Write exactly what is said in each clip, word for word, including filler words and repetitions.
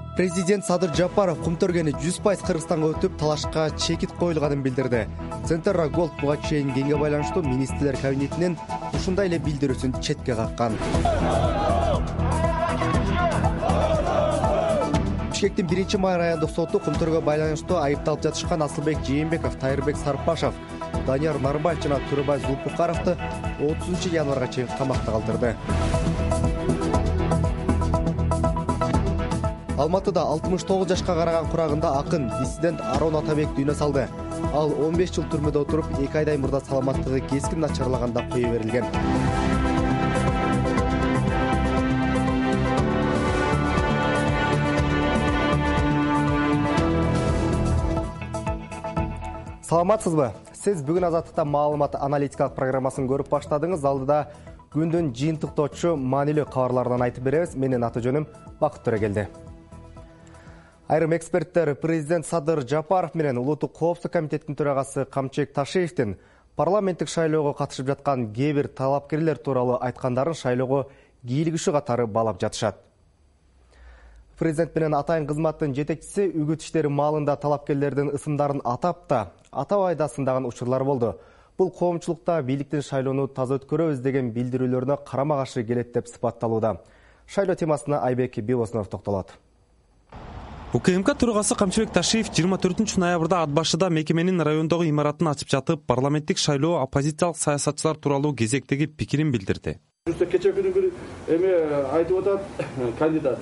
Президент Садыр Жапаров Кумтөргени жүз пайыз Кыргызстанга өтүп, талашка чекит коюлганын билдирди. Центр Голд буга чейин кеңге байланыштуу министрлер кабинетинен ушундай эле билдирүүсүн четке каккан. Бишкектин биринчи май райондук соту Кумтөргө байланыштуу айыпталып жатышкан Асылбек Жээнбеков, Тайырбек Сарпашев, Данияр Нарбаев жана Турбай Зулпукаровду отузунчу январга чейин камакта калтырды. Алматыда алтымыш тогуз жашка караган курагында акын, диссидент Арон Атабек дүйнө салды. Ал он беш жыл түрмөдө отуруп, эки айдай мурда саламаттыгы кескин начарлаганда кое берилген. Саламатсызбы? Сиз бүгүн Азаттыкта маалымат аналитикалык программасын көрүп баштадыңыз. Алдыда күндүн жыйынтыктоочу маанилүү кабарлардан айтып беребиз. Менин аты жөнүм Бакыт Төрөгелди. Айрым эксперттер президент Садыр Жапаров менен Улуттук коопсуздук комитетинин төрагасы Камчыбек Ташиевдин парламенттик шайлоого катышып жаткан кээ бир талапкерлер тууралуу айткандарын шайлоого кийлигишүү катары баалап жатышат. Президент менен атайын кызматтын жетекчиси үгүт иштери маалында талапкерлердин ысымдарын атап да, атабай да сындаган учурлар болду. Бул коомчулукта бийликтин шайлоону таза өткөрөбүз деген билдирүүлөрүнө карама-каршы келет деп сыпатталууда. Шайлоо темасына Айбек Бибосунов токтолот. УКМК төрагасы Камчыбек Ташиев жыйырма төртүнчү ноябрда ат башыда мекеменин райондогу имаратын ачып жатып, парламенттик шайлоо оппозициялык саясатчылар тууралуу кезектеги пикирин билдирди. Кече күнү бир эме айтып атат кандидат.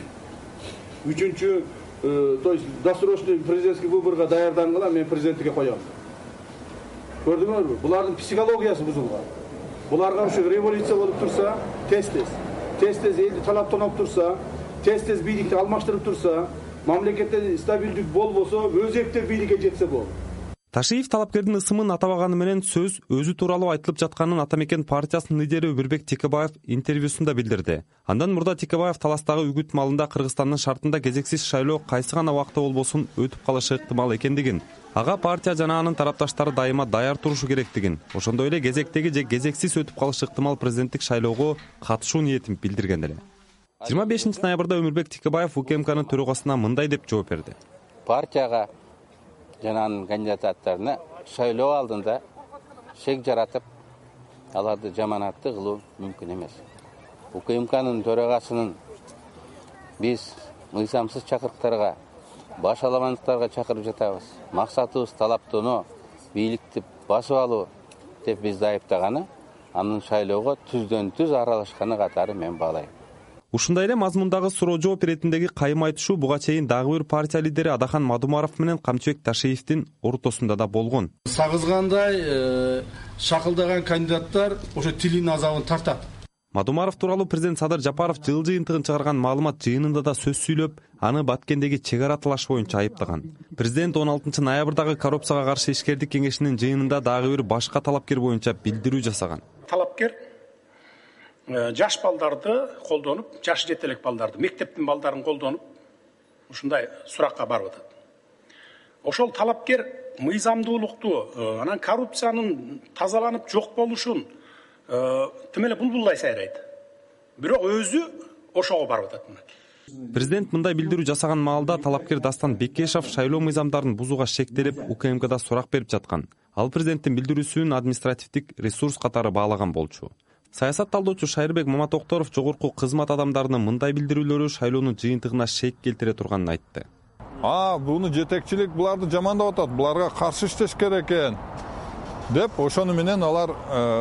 Үчүнчү, то есть досрочный президентский выборга даярдангыла мен президенттикке коём. Көрдүңөрбү? Булардын психологиясы бузулган. Буларга ушу революция болуп турса, тез-тез, тез-тез элди талаптанып турса, тез-тез бийликти алмаштырып турса, мамлекетте стабилдик болбосо, өзекте бийликке жетсе болот. Ташиев талапкердин ысымын атабаганы менен сөз өзү тууралуу айтылып жатканын Атамекен партиясынын лидери Өмүрбек Текебаев интервьюсунда билдирди. Андан мурда Текебаев таластагы үгүт маалында Кыргызстандын шартында кезексиз шайлоо кайсы гана убакта болбосун өтүп калышы ыктымал экендигин, ага партия жана анын тарапташтары дайыма даяр турушу керектигин, ошондой эле кезектеги же кезексиз өтүп калышы ыктымал президенттик шайлоого катышуу ниетин билдирген эле. жыйырма бешинчи ноябрда Өмүрбек Текебаев УКМКнын төрагасына мындай деп жооп берди. Партияга жана анын кандидаттарына шайлоо алдында шек жаратып, аларды жаманатты кылуу мүмкүн эмес. УКМКнын төрагасынын биз мыйзамсыз чакырыктарга, баш аламандыктарга чакырып жатабыз. Максатыбыз талаптануу, бийликти басып алуу деп бизди айыптаганы, анын шайлоого түздөн түз аралашканы катары мен баалайм. Ушундай эле мазмундагы суроо жооп иретиндеги кайым айтышуу буга чейин дагы бир партия лидери Адахан Мадумаров менен Камчыбек Ташиевдин ортосунда да болгон. Сагызгандай, шакылдаган кандидаттар ошо тилин азабын тартат. Мадумаров тууралуу президент Садыр Жапаров жыл жыйынтыгын чыгарган маалымат жыйынында да сөз сүйлөп, аны Баткендеги чек ара талаш боюнча айыптаган. Президент он алтынчы ноябрдагы коррупцияга каршы ишкердик кеңешинин жыйынында дагы бир башка талапкер боюнча билдирүү жасаган. Талапкер жаш балдарды колдонуп, жаш жетелек балдарды, мектептин балдарын колдонуп, ушундай суракка барып атат. Ошол талапкер мыйзамдуулукту, анан коррупциянын тазаланып жок болушун тим эле булбулдай сайрайт. Бирок өзү ошого барып атат. Президент мындай билдирүү жасаган маалда талапкер Дастан Бекешев шайлоо мыйзамдарын бузууга шектелип, УКМКда сурак берип жаткан. Ал президенттин билдирүүсүн административдик ресурс катары баалаган болчу. Саясат талдоочу Шайырбек Маматокторов жогорку кызмат адамдарынын мындай билдирүүлөрү шайлоонун жыйынтыгына шек келтире турганын айтты. А, буну жетекчилик буларды жамандап атат, буларга каршы иштеш керек экен деп, ошону менен алар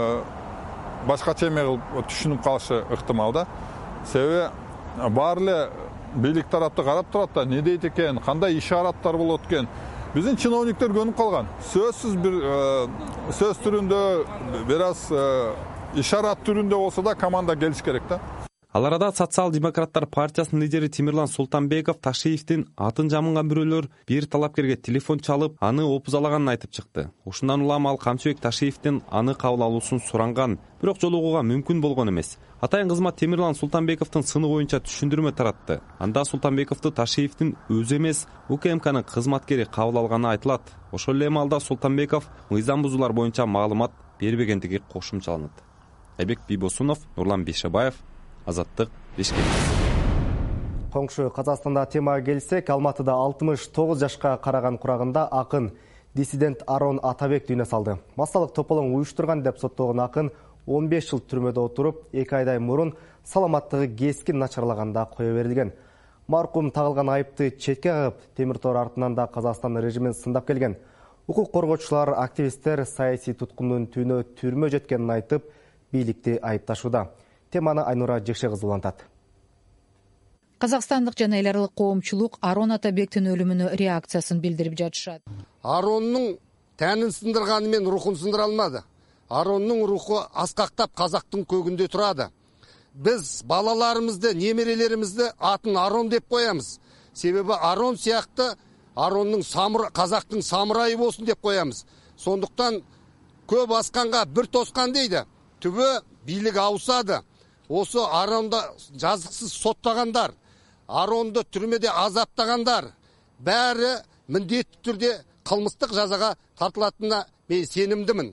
башкача эме кылып түшүнүп калышы ыктымал да. Себеби баары эле бийлик тарапты карап турат да, не дейт экен, кандай ишараттар болот экен. Биздин чиновниктер көнүп калган. Сөзсүз бир сөз түрүндө, бир аз ишарат түрүндө болсо да команда келиш керек да. Ал арада Социал-демократтар партиясынын лидери Тимирлан Султанбеков Ташиевдин атын жамынган бирөөлөр бир талапкерге телефон чалып, аны опузалаганын айтып чыкты. Ушундан улам ал Камчыбек Ташиевдин аны кабыл алуусун суранган, бирок жолугууга мүмкүн болгон эмес. Атайын кызмат Тимирлан Султанбековдун сыны боюнча түшүндүрмө таратты. Анда Султанбековду Ташиевдин өзү эмес, УКМКнын кызматкери кабыл алганы айтылат. Ошол эле маалда Султанбеков мыйзам бузуулар боюнча маалымат бербегендиги кошумчаланат. Айбек Бибосунов, Нурлан Бишебаев, Азаттык, Бишкек. Коңшу Казакстанда темага келсек, Алматыда алтымыш тогуз жашка караган курагында акын диссидент Арон Атабек дүйнө салды. Массалык тополоң уюштурган деп соттолгон акын он беш жыл түрмөдө отуруп, эки айдай мурун саламаттыгы кескин начарлаганда кое берилген. Маркум тагылган айыпты четке кагып, темир тор артынан да Казакстан режимин сындап келген. Укук коргоочулар, активисттер саясий туткундун түйүнө түрмө жеткенин айтып, бийликти айыпташууда. Теманы Айнура Жекше кызы улантат. Казакстандык жана эл аралык коомчулук Арон Атабектин өлүмүнө реакциясын билдирип жатышат. Ароннун тәнин сындырганы менен рухун сындыра алмады. Ароннун руху аскактап казактын көгүндө турады. Биз балаларыбызды, немерелерибизди атын Арон деп коябыз. Себеби Арон сыяктуу Ароннун самыр казактын самурайы болсун деп коябыз. Сондуктан көп асканга бир тоскан дейди. Түбү бийлик ауысады. Осы Аронда жазыксыз соттагандар, Аронду түрмөдө азаптагандар баары міндетті түрде кылмыстык жазага тартылатынына мен сенімдімін.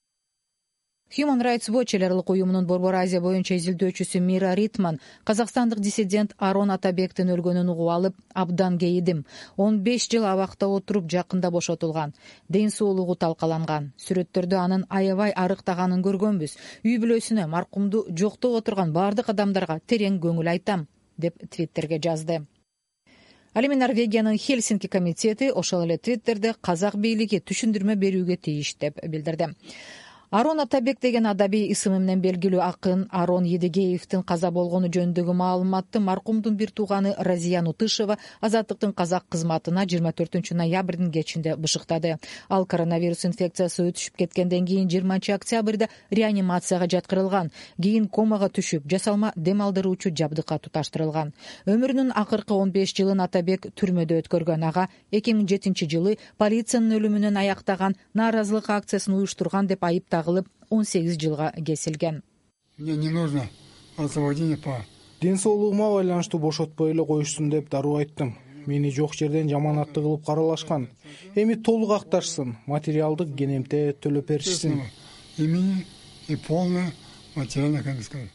Human Rights Watch эл аралык уюмунун Борбор Азия боюнча изилдөөчүсү Мира Ритман казакстандык диссидент Арон Атабектин өлгөнүн угуп алып, абдан кейидим. он беш жыл абакта отуруп жакында бошотулган. Ден соолугу талкаланган. Сүрөттөрдө анын аябай арыктаганын көргөнбүз. Үй бүлөсүнө, маркумду жоктоп отурган бардык адамдарга терең көңүл айтам, деп Твиттерге жазды. Ал эми Норвегиянын Хельсинки комитети ошол эле Твиттерде казак бийлиги түшүндүрмө берүүгө тийиш деп билдирди. Арон Атабек деген адабий ысымы менен белгилүү акын Арон Едигеевдин каза болгону жөнүндөгү маалыматты маркумдун бир тууганы Разия Нутышева Азаттыктын казак кызматына жыйырма төртүнчү ноябрдын кечинде бышыктады. Ал коронавирус инфекциясы өтүшүп кеткенден кийин жыйырманчы октябрда реанимацияга жаткырылган. Кийин комага түшүп, жасалма дем алдыруучу жабдыкка туташтырылган. Өмүрүнүн акыркы он беш жылын Атабек түрмөдө өткөргөн. Ага эки миң жетинчи жылы полициянын өлүмүнөн аяктаган нааразылык акциясын уюштурган деп айыпталып он сегиз жылга кесилген. Мне не нужно освобождение по. Ден соолугума байланыштуу бошотпой эле коюшсун деп дароо айттым. Мени жок жерден жаманатты кылып каралашкан. Эми толук акташсын, материалдык кенемте төлөп беришсин. Имени и полная материальная конфискация.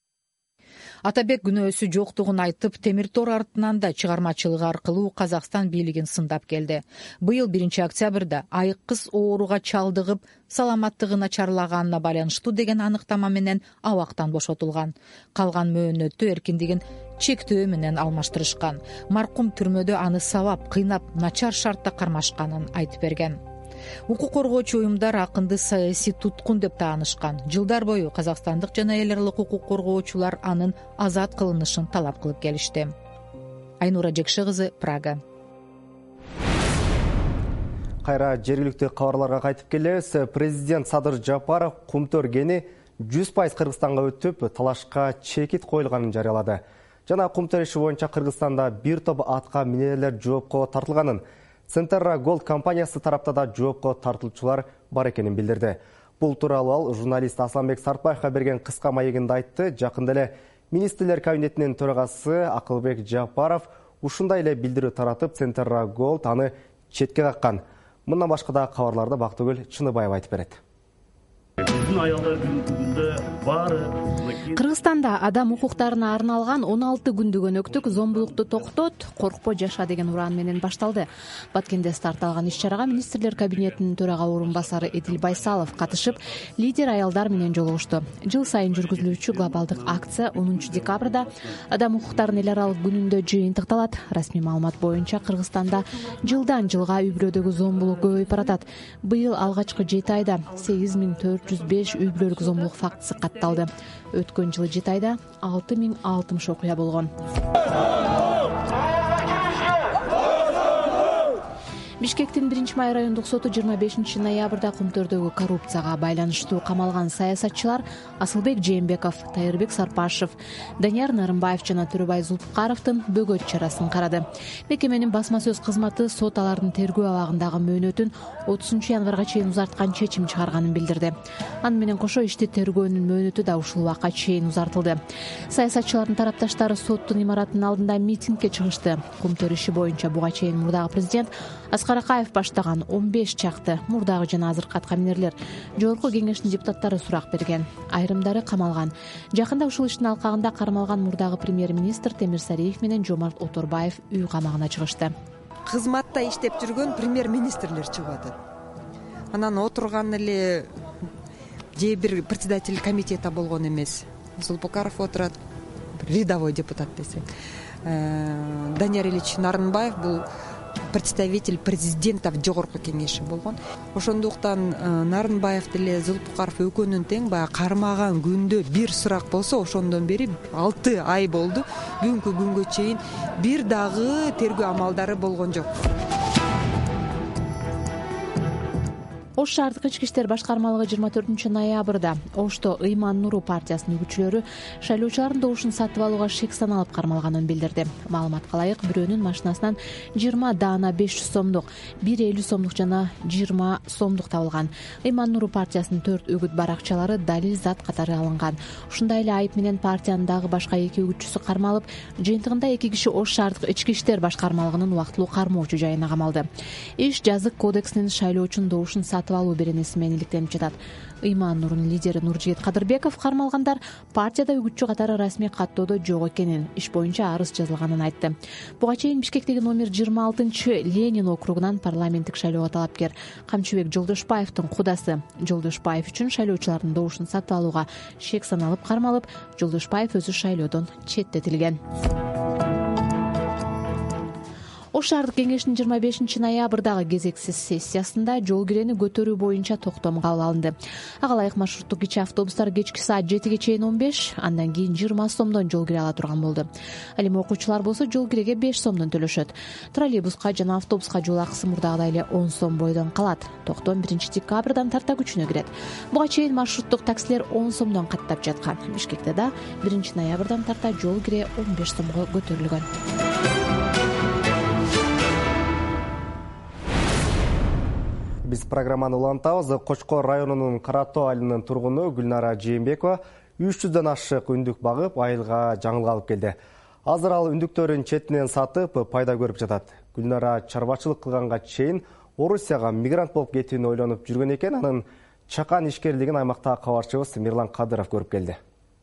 Атабек күнөөсү жоктугун айтып, темир тор артынан да чыгармачылыгы аркылуу Казакстан бийлигин сындап келди. Быйыл биринчи октябрда айык кыз ооруга чалдыгып, саламаттыгы начарлаганына байланыштуу деген аныктама менен абактан бошотулган. Калган мөөнөттү эркиндигин чектөө менен алмаштырышкан. Маркум түрмөдө аны сабап, кыйнап, начар шартта кармашканын айтып берген. Укук коргоочу уюмдар акынды саясий туткун деп таанышкан. Жылдар бою казакстандык жана эл аралык укук коргоочулар анын азат кылынышын талап кылып келишти. Айнура Жекше кызы, Прага. Кайра жергиликтүү кабарларга кайтып келебиз. Президент Садыр Жапаров Кумтөр кени жүз пайыз Кыргызстанга өтүп, талашка чекит коюлганын жарыялады. Жана Кумтөр иши боюнча Кыргызстанда бир топ атка минелер жоопко тартылганын, Центерра Голд компаниясы тарапта да жоопко тартылчулар бар экенин билдирди. Бул тууралуу ал журналист Асланбек Сартбаевга берген кыска маегинде айтты. Жакында эле министрлер кабинетинин төрагасы Акылбек Жапаров ушундай эле билдирүү таратып, Центерра Голд аны четке каккан. Мындан башка да кабарларды Бактыгүл Чыныбаева айтып берет. Кыргызстанда адам укуктарына арналган он алты күндүк өнөктүк зомбулукту токтот, коркпой жаша деген ураан менен башталды. Баткенде старт алган иш-чарага министрлер кабинетинин төрага орун басары Эдил Байсалов катышып, лидер аялдар менен жолугушту. Жыл сайын жүргүзүлүүчү глобалдык акция онунчу декабрда адам укуктарынын эл аралык күнүндө жыйынтыкталат. Расмий маалымат боюнча Кыргызстанда жылдан жылга үй бүлөдөгү зомбулук көбөйүп баратат. Быйыл алгачкы жети айда сегиз миң төрт жүз беш үй бүлөлүк зомбулук фактысы катталды. Өткөн жылы жети айда алты миң алтымыш окуя болгон. Бишкектин биринчи май райондук соту жыйырма бешинчи ноябрда Кумтөрдөгү коррупцияга байланыштуу камалган саясатчылар Асылбек Жээнбеков, Тайырбек Сарпашев, Данияр Нарымбаев жана Төрөбай Зулпукаровдун бөгөт чарасын карады. Мекеменин басма сөз кызматы сот алардын тергөө абагындагы мөөнөтүн отузунчу январга чейин узарткан чечим чыгарганын билдирди. Аны менен кошо ишти тергөөнүн мөөнөтү да ушул убакка чейин узартылды. Саясатчылардын тарапташтары соттун имаратынын алдында митингге чыгышты. Кумтөр иши боюнча буга чейин мурдагы президент Каракаев баштаган он беш чакты мурдагы жана азыркы аткаминерлер жогорку кеңештин депутаттары сурак берген. Айрымдары камалган. Жакында ушул иштин алкагында кармалган мурдагы премьер-министр Темирсариев менен Жомарт Оторбаев үй камагына чыгышты. Кызматта иштеп жүргөн премьер-министрлер чыгып атат. Анан отурган эле же бир председатель комитета болгон эмес. Зулпукаров отурат, рядовой депутат десек. Данияр Ильич Нарынбаев бул представитель президента в жогорку кеңеши болгон. Ошондуктан Нарынбаев деле Зулпукаров экөөнүн тең баягы кармаган күндө бир сурак болсо, ошондон бери алты ай болду. Бүгүнкү күнгө чейин бир дагы тергөө амалдары болгон жок. Ош шаардык ички иштер башкармалыгы жыйырма төртүнчү ноябрда Ошто Ыйман Нуру партиясынын үгүтчүлөрү шайлоочулардын добушун сатып алууга шек саналып кармалганын билдирди. Маалыматка ылайык, бирөөнүн машинасынан жыйырма даана беш жүз сомдук, бир элүү сомдук жана жыйырма сомдук табылган. Ыйман Нуру партиясынын төрт үгүт баракчалары далил зат катары алынган. Ушундай эле айып менен партиянын дагы башка эки үгүтчүсү кармалып, жыйынтыгында эки киши Ош шаардык ички иштер башкармалыгынын убактылуу кармоочу жайына камалды. Иш жазык кодексинин шайлоочунун добушун сатып алуу беренеси менен иликтенип жатат. Ыйман Нурунун лидери Нуржигит Кадырбеков кармалгандар партияда үгүтчү катары расмий каттоодо жок экенин, иш боюнча арыз жазылганын айтты. Буга чейин Бишкектеги номер жыйырма алтынчы Ленин округунан парламенттик шайлоого талапкер Камчыбек Жолдошбаевдин кудасы Жолдошбаев үчүн шайлоочулардын добушун сатып алууга шек саналып кармалып, Жолдошбаев өзү шайлоодон четтетилген. Ош шаардык кеңештин жыйырма бешинчи ноябрдагы кезексиз сессиясында жол кирени көтөрүү боюнча токтом кабыл алынды. Ага ылайык маршруттук кичи автобустар кечки саат жетиге чейин он беш, андан кийин жыйырма сомдон жол кире ала турган болду. Ал эми окуучулар болсо жол киреге беш сомдон төлөшөт. Троллейбуска жана автобуска жол акысы мурдагыдай эле он сом бойдон калат. Токтом биринчи декабрдан тарта күчүнө кирет. Буга чейин маршруттук таксилер он сомдон каттап жаткан. Бишкекте да биринчи ноябрдан тарта жол кире он беш сомго көтөрүлгөн. Биз программаны улантабыз. Кочкор районунун Каратоо айылынын тургуну Гүлнара Жээнбекова үч жүздөн ашык үндүк багып, айылга жаңылык алып келди. Азыр ал үндүктөрүн четинен сатып, пайда көрүп жатат. Гүлнара чарбачылык кылганга чейин Орусияга мигрант болуп кетүүнү ойлонуп жүргөн экен. Анын чакан ишкерлигин аймактагы кабарчыбыз Мирлан Кадыров көрүп келди.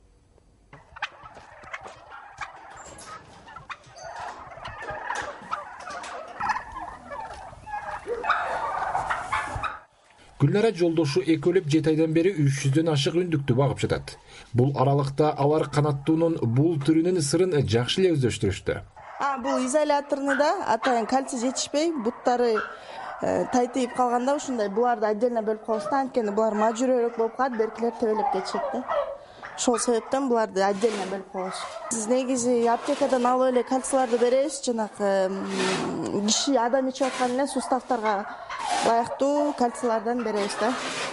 Гүлнара жолдошу экөөлөп жети айдан бери үч жүздөн ашык үндүктү багып жатат. Бул аралыкта алар канаттуунун бул түрүнүн сырын жакшы эле өздөштүрүштү. А бул изоляторуну да атайын кальций жетишпей, буттары тайтыйып калганда ушундай буларды отдельно бөлүп коебуз да, анткени булар мажүрөөрөөк болуп калат, беркилер тебелеп кетишет да. Ошол себептен буларды отдельно бөлүп коебуз. Биз негизи аптекадан алып эле кальцийларды беребиз, жанагы киши адам ичип аткан эле суставтарга лайыктуу кальцийлардан беребиз да.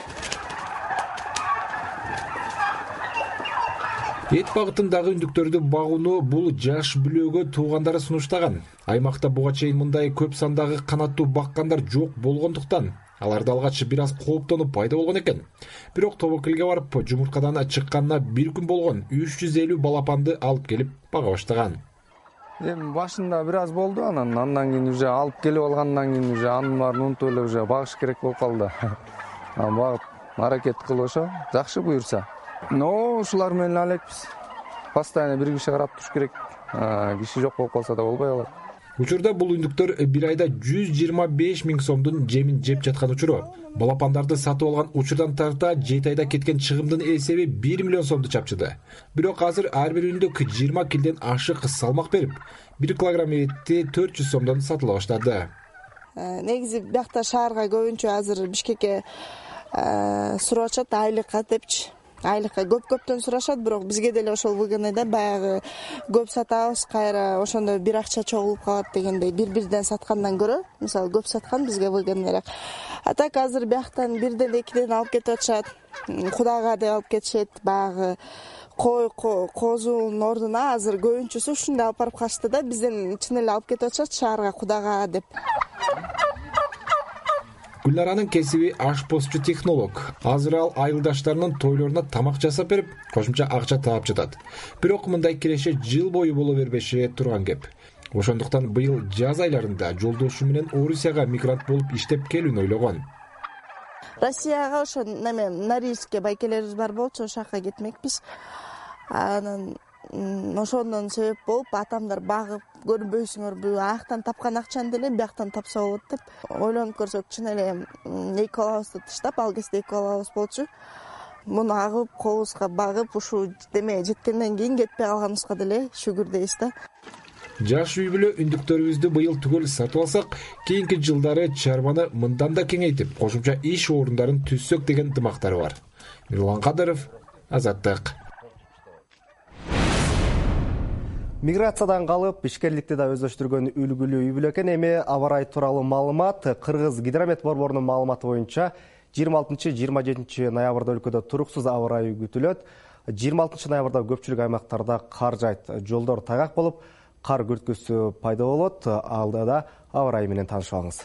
Эт багытындагы үндүктөрдү багууну бул жаш бүлөгө туугандары сунуштаган. Аймакта буга чейин мындай көп сандагы канаттуу баккандар жок болгондуктан аларды алгач бир аз кооптонуп пайда болгон экен. Бирок тобокелге барып жумурткадан чыкканына бир күн болгон үч жүз элүү балапанды алып келип бага баштаган. Эми башында бир аз болду, анан андан кийин уже алып келип алгандан кийин уже анын баарын унутуп эле уже багыш керек болуп калды. Анан багып аракет кылып ошо жакшы буюрса. Но ушулар менен элекпиз. Постоянно бир киши карап туруш керек. Киши жок болуп калса да болбой калат. Учурда бул үндүктөр бир айда жүз жыйырма беш миң сомдун жемин жеп жаткан учуру. Балапандарды сатып алган учурдан тарта жети айда кеткен чыгымдын эсеби бир миллион сомду чапчыды. Бирок азыр ар бир үндүк жыйырма килден ашык салмак берип, бир килограмм этти төрт жүз сомдон сатыла баштады. Негизи биякта шаарга көбүнчө азыр Бишкекке сурашат айлыкка депчи. Айлыкка көп-көптөн сурашат, бирок бизге деле ошол выгодныйда баягы көп сатабыз, кайра ошондо бир акча чогулуп калат дегендей бир-бирден саткандан көрө, мисалы көп саткан бизге выгодныйраак. А так азыр бияктан бирден экиден алып кетип атышат. Кудага деп алып кетишет, баягы кой козунун ордуна азыр көбүнчөсү ушундай алып барып калышты да, бизден чын эле алып кетип атышат шаарга кудага деп. Гүлнаранын кесиби ашпозчу технолог. Азыр ал айылдаштарынын тойлоруна тамак жасап берип, кошумча акча таап жатат. Бирок мындай киреше жыл бою боло бербеши турган кеп. ошондуктан быйыл жаз айларында жолдошу менен Орусияга мигрант болуп иштеп келүүнү ойлогон. Россияга ошо неме Норильскке байкелерибиз бар болчу, ошол жака кетмекпиз. Анан ошондон себеп болуп атамдар багып көрбөйсүңөрбү, аяктан тапкан акчаны деле бияктан тапса болот деп ойлонуп көрсөк, чын эле эки балабызды таштап, ал кезде эки балабыз болчу. Муну агып, колубузга багып, ушул деме жеткенден кийин кетпей калганыбызга деле шүгүр дейбиз да. Жаш үй бүлө үндүктөрүбүздү быйыл түгөл сатып алсак, кийинки жылдары чарбаны мындан да кеңейтип, кошумча иш орундарын түзсөк деген дымактары бар. Мирлан Кадыров, Азаттык. Миграциядан калып, ишкерликти да өздөштүргөн үлгүлүү үй бүлө экен. Эми аба ырайы тууралуу маалымат Кыргыз гидромет борборунун маалыматы боюнча жыйырма алтынчы — жыйырма жетинчи ноябрда өлкөдө туруксуз аба ырайы күтүлөт. жыйырма алтынчы ноябрда көпчүлүк аймактарда кар жайт, жолдор тайгак болуп, кар күрткүсү пайда болот. Алдыда аба ырайы менен таанышып алыңыз.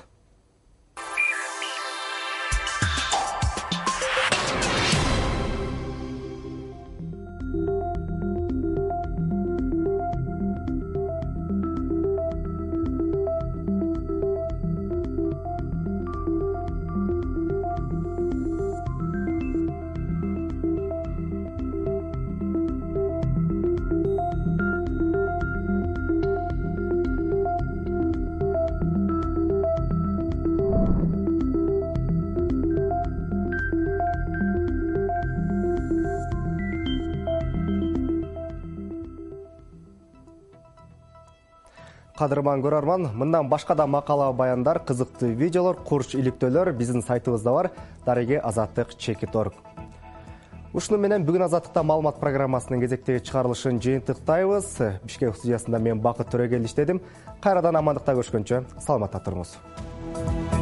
Кадырман көрөрман, мындан башка да макала баяндар, кызыктуу видеолор, курч иликтөөлөр биздин сайтыбызда бар. Дареги азаттык чекит точка орг. Ушуну менен бүгүн Азаттыкта маалымат программасынын кезектеги чыгарылышын жыйынтыктайбыз. Бишкек студиясында мен Бакыт Төрөгел иштедим. Кайрадан амандыкта көрүшкөнчө саламатта туруңуз.